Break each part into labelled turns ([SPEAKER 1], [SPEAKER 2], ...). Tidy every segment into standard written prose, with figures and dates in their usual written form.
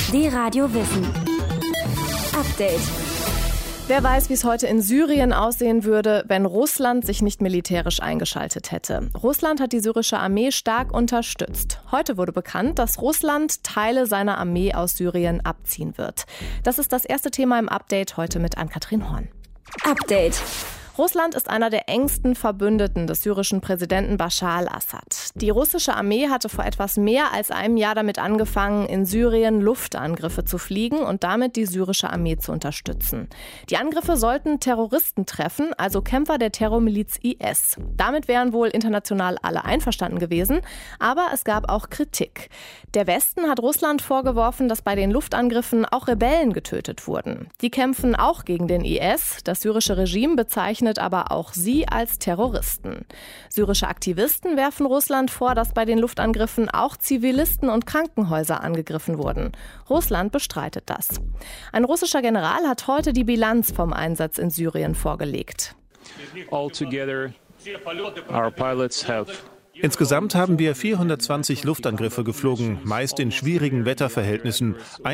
[SPEAKER 1] Die Radio Wissen. Update.
[SPEAKER 2] Wer weiß, wie es heute in Syrien aussehen würde, wenn Russland sich nicht militärisch eingeschaltet hätte. Russland hat die syrische Armee stark unterstützt. Heute wurde bekannt, dass Russland Teile seiner Armee aus Syrien abziehen wird. Das ist das erste Thema im Update heute mit Ann-Kathrin Horn.
[SPEAKER 1] Update.
[SPEAKER 2] Russland ist einer der engsten Verbündeten des syrischen Präsidenten Bashar al-Assad. Die russische Armee hatte vor etwas mehr als einem Jahr damit angefangen, in Syrien Luftangriffe zu fliegen und damit die syrische Armee zu unterstützen. Die Angriffe sollten Terroristen treffen, also Kämpfer der Terrormiliz IS. Damit wären wohl international alle einverstanden gewesen, aber es gab auch Kritik. Der Westen hat Russland vorgeworfen, dass bei den Luftangriffen auch Rebellen getötet wurden. Die kämpfen auch gegen den IS. Das syrische Regime bezeichnet aber auch sie als Terroristen. Syrische Aktivisten werfen Russland vor, dass bei den Luftangriffen auch Zivilisten und Krankenhäuser angegriffen wurden. Russland bestreitet das. Ein russischer General hat heute die Bilanz vom Einsatz in Syrien vorgelegt.
[SPEAKER 3] Altogether, our pilots have
[SPEAKER 4] Insgesamt haben wir 420 Luftangriffe geflogen, meist in schwierigen Wetterverhältnissen.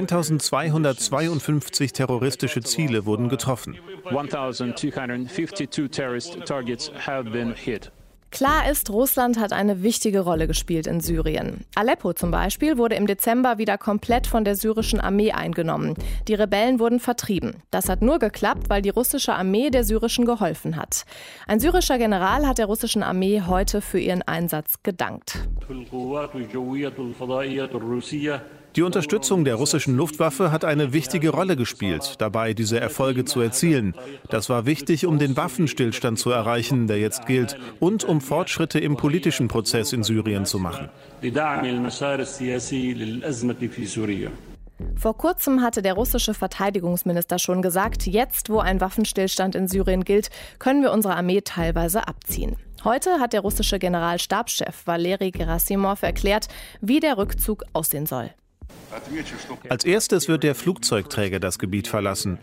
[SPEAKER 4] 1252 terroristische Ziele wurden getroffen.
[SPEAKER 3] 1,252 terrorist targets have been hit.
[SPEAKER 2] Klar ist, Russland hat eine wichtige Rolle gespielt in Syrien. Aleppo zum Beispiel wurde im Dezember wieder komplett von der syrischen Armee eingenommen. Die Rebellen wurden vertrieben. Das hat nur geklappt, weil die russische Armee der syrischen geholfen hat. Ein syrischer General hat der russischen Armee heute für ihren Einsatz gedankt.
[SPEAKER 4] Die Unterstützung der russischen Luftwaffe hat eine wichtige Rolle gespielt, dabei diese Erfolge zu erzielen. Das war wichtig, um den Waffenstillstand zu erreichen, der jetzt gilt, und um Fortschritte im politischen Prozess in Syrien zu machen.
[SPEAKER 2] Vor kurzem hatte der russische Verteidigungsminister schon gesagt, jetzt, wo ein Waffenstillstand in Syrien gilt, können wir unsere Armee teilweise abziehen. Heute hat der russische Generalstabschef Valeri Gerasimov erklärt, wie der Rückzug aussehen soll.
[SPEAKER 4] Als erstes wird der Flugzeugträger das Gebiet verlassen.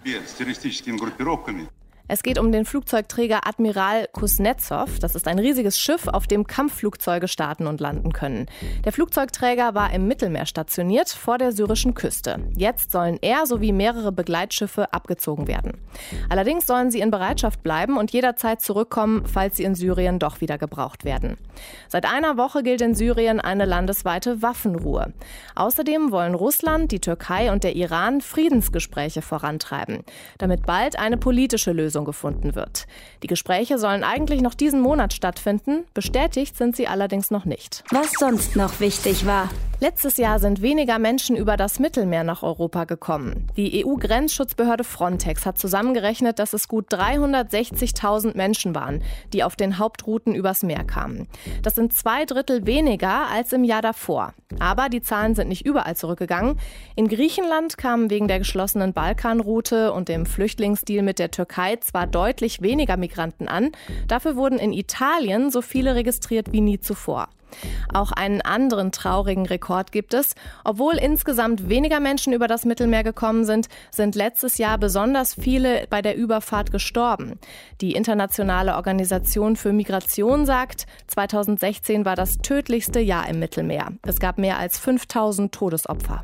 [SPEAKER 2] Es geht um den Flugzeugträger Admiral Kuznetsov. Das ist ein riesiges Schiff, auf dem Kampfflugzeuge starten und landen können. Der Flugzeugträger war im Mittelmeer stationiert, vor der syrischen Küste. Jetzt sollen er sowie mehrere Begleitschiffe abgezogen werden. Allerdings sollen sie in Bereitschaft bleiben und jederzeit zurückkommen, falls sie in Syrien doch wieder gebraucht werden. Seit einer Woche gilt in Syrien eine landesweite Waffenruhe. Außerdem wollen Russland, die Türkei und der Iran Friedensgespräche vorantreiben, damit bald eine politische Lösung gefunden wird. Die Gespräche sollen eigentlich noch diesen Monat stattfinden, bestätigt sind sie allerdings noch nicht.
[SPEAKER 1] Was sonst noch wichtig war.
[SPEAKER 2] Letztes Jahr sind weniger Menschen über das Mittelmeer nach Europa gekommen. Die EU-Grenzschutzbehörde Frontex hat zusammengerechnet, dass es gut 360.000 Menschen waren, die auf den Hauptrouten übers Meer kamen. Das sind 2/3 weniger als im Jahr davor. Aber die Zahlen sind nicht überall zurückgegangen. In Griechenland kamen wegen der geschlossenen Balkanroute und dem Flüchtlingsdeal mit der Türkei zwar deutlich weniger Migranten an, dafür wurden in Italien so viele registriert wie nie zuvor. Auch einen anderen traurigen Rekord gibt es. Obwohl insgesamt weniger Menschen über das Mittelmeer gekommen sind, sind letztes Jahr besonders viele bei der Überfahrt gestorben. Die Internationale Organisation für Migration sagt, 2016 war das tödlichste Jahr im Mittelmeer. Es gab mehr als 5.000 Todesopfer.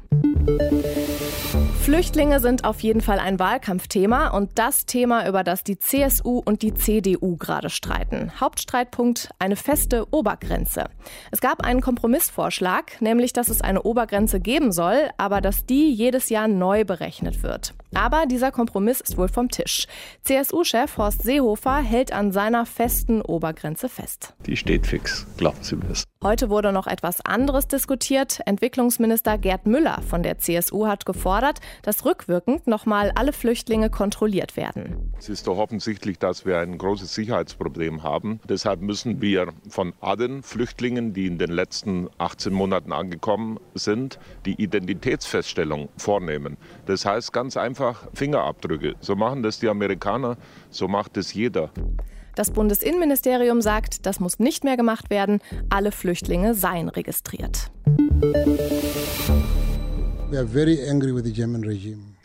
[SPEAKER 2] Flüchtlinge sind auf jeden Fall ein Wahlkampfthema und das Thema, über das die CSU und die CDU gerade streiten. Hauptstreitpunkt: eine feste Obergrenze. Es gab einen Kompromissvorschlag, nämlich dass es eine Obergrenze geben soll, aber dass die jedes Jahr neu berechnet wird. Aber dieser Kompromiss ist wohl vom Tisch. CSU-Chef Horst Seehofer hält an seiner festen Obergrenze fest.
[SPEAKER 5] Die steht fix, glauben Sie mir das.
[SPEAKER 2] Heute wurde noch etwas anderes diskutiert. Entwicklungsminister Gerd Müller von der CSU hat gefordert, dass rückwirkend nochmal alle Flüchtlinge kontrolliert werden.
[SPEAKER 6] Es ist doch offensichtlich, dass wir ein großes Sicherheitsproblem haben. Deshalb müssen wir von allen Flüchtlingen, die in den letzten 18 Monaten angekommen sind, die Identitätsfeststellung vornehmen. Das heißt ganz einfach Fingerabdrücke. So machen das die Amerikaner, so macht es jeder.
[SPEAKER 2] Das Bundesinnenministerium sagt, das muss nicht mehr gemacht werden. Alle Flüchtlinge seien registriert.
[SPEAKER 7] We are very angry with the German regime.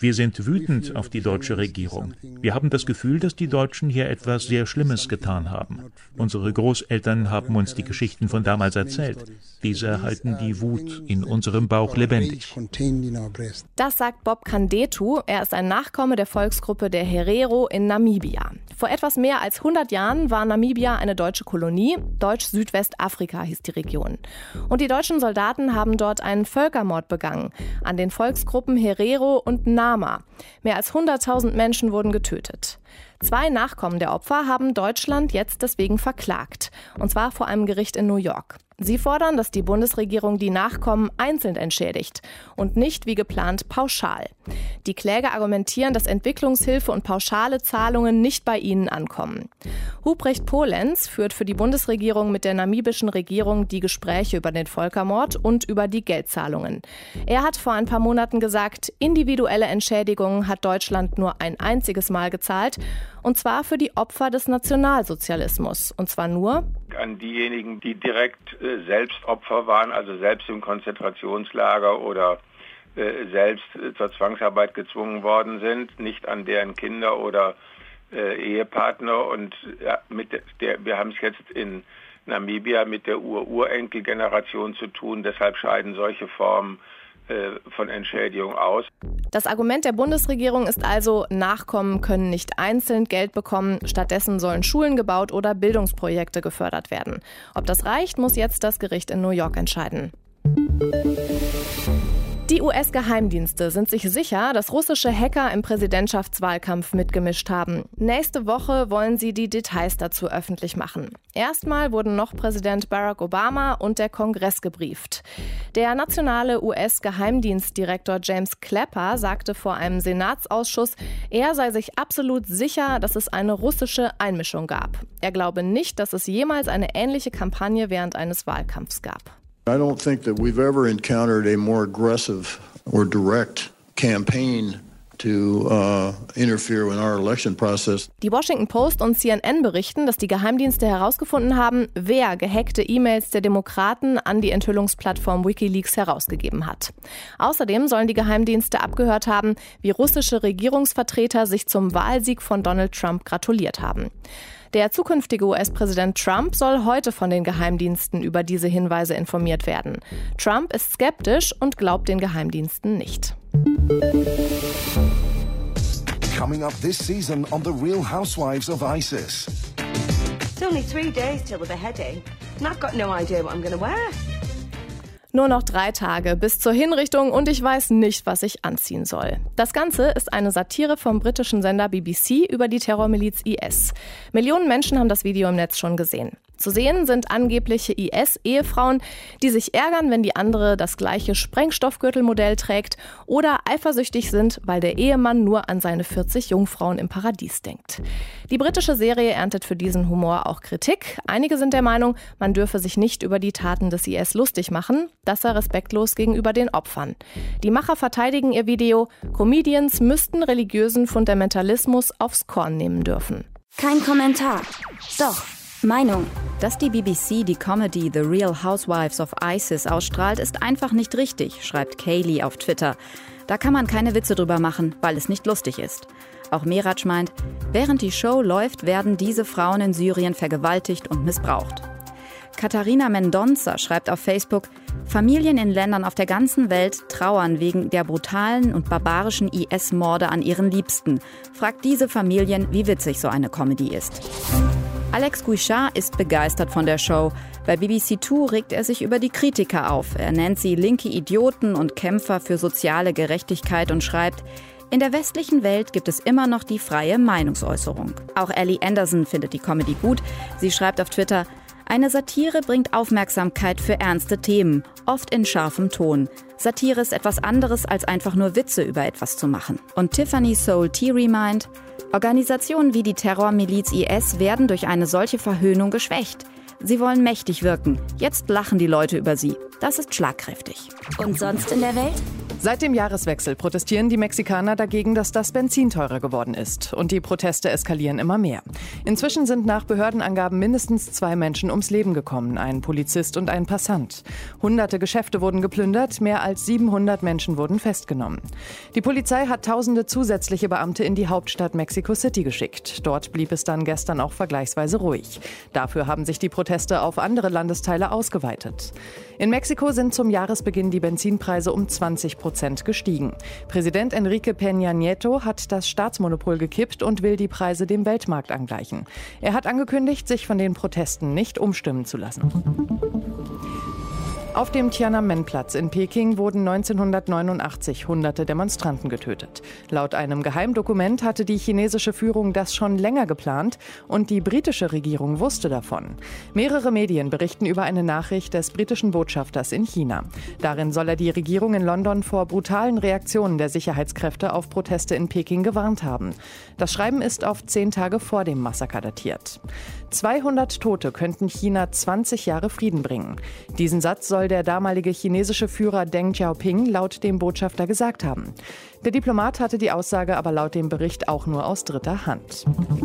[SPEAKER 7] Wir sind wütend auf die deutsche Regierung. Wir haben das Gefühl, dass die Deutschen hier etwas sehr Schlimmes getan haben. Unsere Großeltern haben uns die Geschichten von damals erzählt. Diese halten die Wut in unserem Bauch lebendig.
[SPEAKER 2] Das sagt Bob Kandetu. Er ist ein Nachkomme der Volksgruppe der Herero in Namibia. Vor etwas mehr als 100 Jahren war Namibia eine deutsche Kolonie. Deutsch-Südwestafrika hieß die Region. Und die deutschen Soldaten haben dort einen Völkermord begangen an den Volksgruppen Herero und Nama. Mehr als 100.000 Menschen wurden getötet. 2 Nachkommen der Opfer haben Deutschland jetzt deswegen verklagt. Und zwar vor einem Gericht in New York. Sie fordern, dass die Bundesregierung die Nachkommen einzeln entschädigt und nicht wie geplant pauschal. Die Kläger argumentieren, dass Entwicklungshilfe und pauschale Zahlungen nicht bei ihnen ankommen. Huprecht Polenz führt für die Bundesregierung mit der namibischen Regierung die Gespräche über den Völkermord und über die Geldzahlungen. Er hat vor ein paar Monaten gesagt, individuelle Entschädigungen hat Deutschland nur ein einziges Mal gezahlt, und zwar für die Opfer des Nationalsozialismus. Und zwar nur
[SPEAKER 8] an diejenigen, die direkt selbst Opfer waren, also selbst im Konzentrationslager oder selbst zur Zwangsarbeit gezwungen worden sind, nicht an deren Kinder oder Ehepartner. Und wir haben es jetzt in Namibia mit der Urenkelgeneration zu tun, deshalb scheiden solche Formen von Entschädigung aus.
[SPEAKER 2] Das Argument der Bundesregierung ist also, Nachkommen können nicht einzeln Geld bekommen, stattdessen sollen Schulen gebaut oder Bildungsprojekte gefördert werden. Ob das reicht, muss jetzt das Gericht in New York entscheiden. Die US-Geheimdienste sind sich sicher, dass russische Hacker im Präsidentschaftswahlkampf mitgemischt haben. Nächste Woche wollen sie die Details dazu öffentlich machen. Erstmal wurden noch Präsident Barack Obama und der Kongress gebrieft. Der nationale US-Geheimdienstdirektor James Clapper sagte vor einem Senatsausschuss, er sei sich absolut sicher, dass es eine russische Einmischung gab. Er glaube nicht, dass es jemals eine ähnliche Kampagne während eines Wahlkampfs gab.
[SPEAKER 9] I don't think that we've ever encountered a more aggressive or direct campaign to interfere with our election process.
[SPEAKER 2] Die Washington Post und CNN berichten, dass die Geheimdienste herausgefunden haben, wer gehackte E-Mails der Demokraten an die Enthüllungsplattform WikiLeaks herausgegeben hat. Außerdem sollen die Geheimdienste abgehört haben, wie russische Regierungsvertreter sich zum Wahlsieg von Donald Trump gratuliert haben. Der zukünftige US-Präsident Trump soll heute von den Geheimdiensten über diese Hinweise informiert werden. Trump ist skeptisch und glaubt den Geheimdiensten nicht.
[SPEAKER 10] Coming up this season on The Real Housewives of ISIS.
[SPEAKER 11] It's only 3 days till the beheading, and I've got no idea what I'm going to wear.
[SPEAKER 2] Nur noch 3 Tage bis zur Hinrichtung und ich weiß nicht, was ich anziehen soll. Das Ganze ist eine Satire vom britischen Sender BBC über die Terrormiliz IS. Millionen Menschen haben das Video im Netz schon gesehen. Zu sehen sind angebliche IS-Ehefrauen, die sich ärgern, wenn die andere das gleiche Sprengstoffgürtelmodell trägt oder eifersüchtig sind, weil der Ehemann nur an seine 40 Jungfrauen im Paradies denkt. Die britische Serie erntet für diesen Humor auch Kritik. Einige sind der Meinung, man dürfe sich nicht über die Taten des IS lustig machen. Das sei respektlos gegenüber den Opfern. Die Macher verteidigen ihr Video. Comedians müssten religiösen Fundamentalismus aufs Korn nehmen dürfen.
[SPEAKER 1] Kein Kommentar. Doch. Meinung.
[SPEAKER 12] Dass die BBC die Comedy The Real Housewives of ISIS ausstrahlt, ist einfach nicht richtig, schreibt Kaylee auf Twitter. Da kann man keine Witze drüber machen, weil es nicht lustig ist. Auch Merac meint, während die Show läuft, werden diese Frauen in Syrien vergewaltigt und missbraucht. Katharina Mendonça schreibt auf Facebook, Familien in Ländern auf der ganzen Welt trauern wegen der brutalen und barbarischen IS-Morde an ihren Liebsten. Fragt diese Familien, wie witzig so eine Comedy ist. Alex Guichard ist begeistert von der Show. Bei BBC Two regt er sich über die Kritiker auf. Er nennt sie linke Idioten und Kämpfer für soziale Gerechtigkeit und schreibt, in der westlichen Welt gibt es immer noch die freie Meinungsäußerung. Auch Ellie Anderson findet die Comedy gut. Sie schreibt auf Twitter, eine Satire bringt Aufmerksamkeit für ernste Themen, oft in scharfem Ton. Satire ist etwas anderes, als einfach nur Witze über etwas zu machen. Und Tiffany Soul Thierry meint, Organisationen wie die Terrormiliz IS werden durch eine solche Verhöhnung geschwächt. Sie wollen mächtig wirken. Jetzt lachen die Leute über sie. Das ist schlagkräftig.
[SPEAKER 1] Und sonst in der Welt?
[SPEAKER 13] Seit dem Jahreswechsel protestieren die Mexikaner dagegen, dass das Benzin teurer geworden ist. Und die Proteste eskalieren immer mehr. Inzwischen sind nach Behördenangaben mindestens 2 Menschen ums Leben gekommen, ein Polizist und ein Passant. Hunderte Geschäfte wurden geplündert, mehr als 700 Menschen wurden festgenommen. Die Polizei hat tausende zusätzliche Beamte in die Hauptstadt Mexico City geschickt. Dort blieb es dann gestern auch vergleichsweise ruhig. Dafür haben sich die Proteste auf andere Landesteile ausgeweitet. In Mexiko sind zum Jahresbeginn die Benzinpreise um 20% gestiegen. Präsident Enrique Peña Nieto hat das Staatsmonopol gekippt und will die Preise dem Weltmarkt angleichen. Er hat angekündigt, sich von den Protesten nicht umstimmen zu lassen. Auf dem Tiananmen-Platz in Peking wurden 1989 hunderte Demonstranten getötet. Laut einem Geheimdokument hatte die chinesische Führung das schon länger geplant und die britische Regierung wusste davon. Mehrere Medien berichten über eine Nachricht des britischen Botschafters in China. Darin soll er die Regierung in London vor brutalen Reaktionen der Sicherheitskräfte auf Proteste in Peking gewarnt haben. Das Schreiben ist auf 10 Tage vor dem Massaker datiert. 200 Tote könnten China 20 Jahre Frieden bringen. Diesen Satz soll der damalige chinesische Führer Deng Xiaoping laut dem Botschafter gesagt haben. Der Diplomat hatte die Aussage aber laut dem Bericht auch nur aus dritter Hand.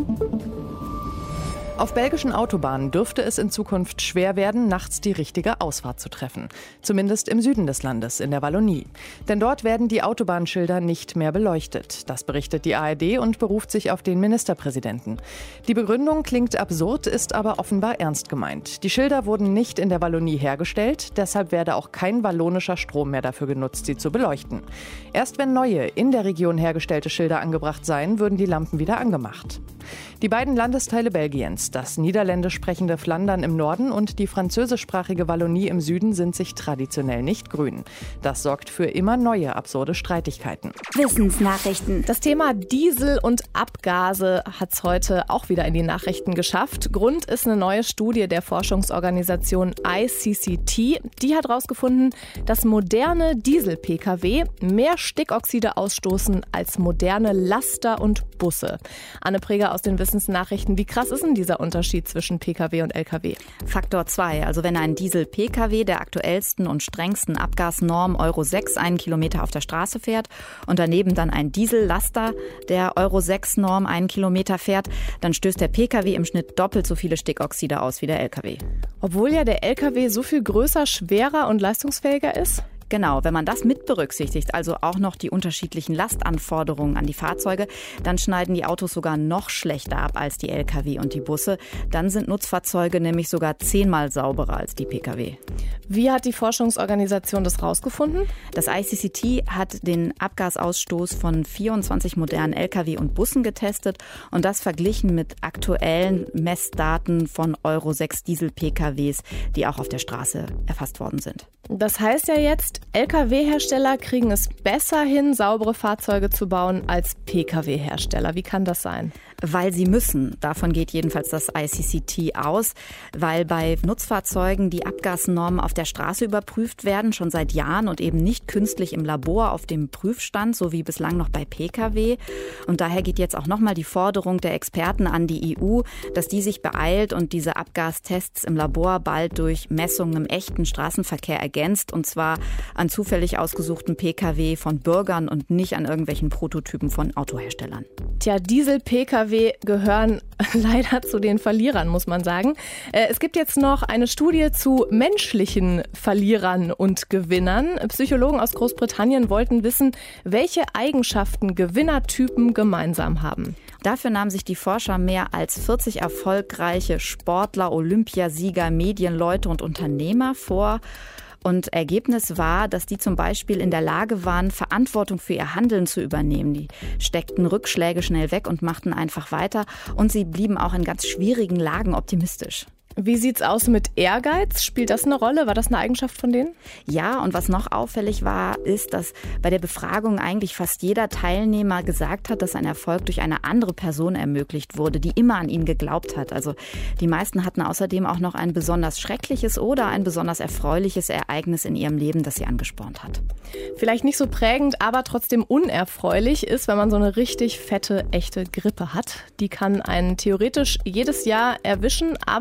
[SPEAKER 13] Auf belgischen Autobahnen dürfte es in Zukunft schwer werden, nachts die richtige Ausfahrt zu treffen. Zumindest im Süden des Landes, in der Wallonie. Denn dort werden die Autobahnschilder nicht mehr beleuchtet. Das berichtet die ARD und beruft sich auf den Ministerpräsidenten. Die Begründung klingt absurd, ist aber offenbar ernst gemeint. Die Schilder wurden nicht in der Wallonie hergestellt, deshalb werde auch kein wallonischer Strom mehr dafür genutzt, sie zu beleuchten. Erst wenn neue, in der Region hergestellte Schilder angebracht seien, würden die Lampen wieder angemacht. Die beiden Landesteile Belgiens, das niederländisch sprechende Flandern im Norden und die französischsprachige Wallonie im Süden, sind sich traditionell nicht grün. Das sorgt für immer neue absurde Streitigkeiten.
[SPEAKER 1] Wissensnachrichten.
[SPEAKER 2] Das Thema Diesel und Abgase hat es heute auch wieder in die Nachrichten geschafft. Grund ist eine neue Studie der Forschungsorganisation ICCT. Die hat herausgefunden, dass moderne Diesel-Pkw mehr Stickoxide ausstoßen als moderne Laster und Busse. Anne Preger aus den Wissensnachrichten. Wie krass ist denn dieser Unterschied zwischen Pkw und Lkw?
[SPEAKER 12] Faktor 2. Also wenn ein Diesel-Pkw der aktuellsten und strengsten Abgasnorm Euro 6 einen Kilometer auf der Straße fährt und daneben dann ein Diesellaster der Euro 6 Norm einen Kilometer fährt, dann stößt der Pkw im Schnitt doppelt so viele Stickoxide aus wie der Lkw.
[SPEAKER 2] Obwohl ja der Lkw so viel größer, schwerer und leistungsfähiger ist?
[SPEAKER 12] Genau, wenn man das mit berücksichtigt, also auch noch die unterschiedlichen Lastanforderungen an die Fahrzeuge, dann schneiden die Autos sogar noch schlechter ab als die Lkw und die Busse. Dann sind Nutzfahrzeuge nämlich sogar 10-mal sauberer als die Pkw.
[SPEAKER 2] Wie hat die Forschungsorganisation das rausgefunden?
[SPEAKER 12] Das ICCT hat den Abgasausstoß von 24 modernen Lkw und Bussen getestet und das verglichen mit aktuellen Messdaten von Euro 6 Diesel-PKWs, die auch auf der Straße erfasst worden sind.
[SPEAKER 2] Das heißt ja jetzt, Lkw-Hersteller kriegen es besser hin, saubere Fahrzeuge zu bauen als Pkw-Hersteller. Wie kann das sein?
[SPEAKER 12] Weil sie müssen. Davon geht jedenfalls das ICCT aus, weil bei Nutzfahrzeugen die Abgasnormen auf der Straße überprüft werden, schon seit Jahren und eben nicht künstlich im Labor auf dem Prüfstand, so wie bislang noch bei Pkw. Und daher geht jetzt auch nochmal die Forderung der Experten an die EU, dass die sich beeilt und diese Abgastests im Labor bald durch Messungen im echten Straßenverkehr ergänzt, und zwar an zufällig ausgesuchten Pkw von Bürgern und nicht an irgendwelchen Prototypen von Autoherstellern.
[SPEAKER 2] Tja, Diesel-Pkw gehören leider zu den Verlierern, muss man sagen. Es gibt jetzt noch eine Studie zu menschlichen Verlierern und Gewinnern. Psychologen aus Großbritannien wollten wissen, welche Eigenschaften Gewinnertypen gemeinsam haben.
[SPEAKER 12] Dafür nahmen sich die Forscher mehr als 40 erfolgreiche Sportler, Olympiasieger, Medienleute und Unternehmer vor. Und Ergebnis war, dass die zum Beispiel in der Lage waren, Verantwortung für ihr Handeln zu übernehmen. Die steckten Rückschläge schnell weg und machten einfach weiter. Und sie blieben auch in ganz schwierigen Lagen optimistisch.
[SPEAKER 2] Wie sieht's aus mit Ehrgeiz? Spielt das eine Rolle? War das eine Eigenschaft von denen?
[SPEAKER 12] Ja, und was noch auffällig war, ist, dass bei der Befragung eigentlich fast jeder Teilnehmer gesagt hat, dass ein Erfolg durch eine andere Person ermöglicht wurde, die immer an ihn geglaubt hat. Also die meisten hatten außerdem auch noch ein besonders schreckliches oder ein besonders erfreuliches Ereignis in ihrem Leben, das sie angespornt hat.
[SPEAKER 2] Vielleicht nicht so prägend, aber trotzdem unerfreulich ist, wenn man so eine richtig fette, echte Grippe hat. Die kann einen theoretisch jedes Jahr erwischen, aber meistens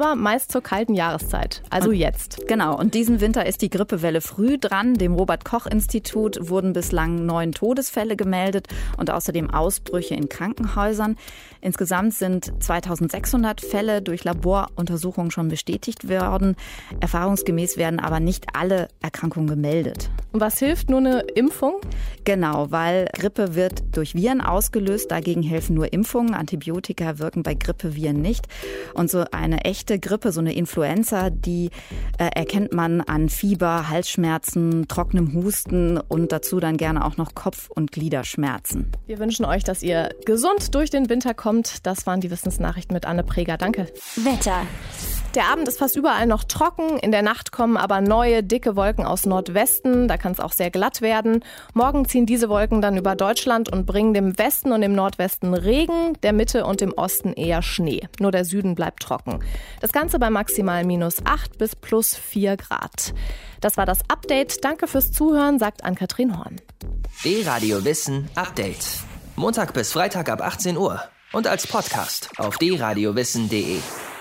[SPEAKER 2] erst zur kalten Jahreszeit, also jetzt.
[SPEAKER 12] Genau, und diesen Winter ist die Grippewelle früh dran. Dem Robert-Koch-Institut wurden bislang 9 Todesfälle gemeldet und außerdem Ausbrüche in Krankenhäusern. Insgesamt sind 2600 Fälle durch Laboruntersuchungen schon bestätigt worden. Erfahrungsgemäß werden aber nicht alle Erkrankungen gemeldet.
[SPEAKER 2] Und was hilft, nur eine Impfung?
[SPEAKER 12] Genau, weil Grippe wird durch Viren ausgelöst. Dagegen helfen nur Impfungen. Antibiotika wirken bei Grippeviren nicht. Und so eine echte Grippe, so eine Influenza, die erkennt man an Fieber, Halsschmerzen, trockenem Husten und dazu dann gerne auch noch Kopf- und Gliederschmerzen.
[SPEAKER 2] Wir wünschen euch, dass ihr gesund durch den Winter kommt. Das waren die Wissensnachrichten mit Anne Preger. Danke.
[SPEAKER 1] Wetter.
[SPEAKER 2] Der Abend ist fast überall noch trocken. In der Nacht kommen aber neue, dicke Wolken aus Nordwesten. Da kann es auch sehr glatt werden. Morgen ziehen diese Wolken dann über Deutschland und bringen dem Westen und dem Nordwesten Regen, der Mitte und dem Osten eher Schnee. Nur der Süden bleibt trocken. Das Ganze bei maximal -8 bis +4 Grad. Das war das Update. Danke fürs Zuhören, sagt Ann-Kathrin Horn.
[SPEAKER 14] D-Radio Wissen Update. Montag bis Freitag ab 18 Uhr. Und als Podcast auf drradiowissen.de.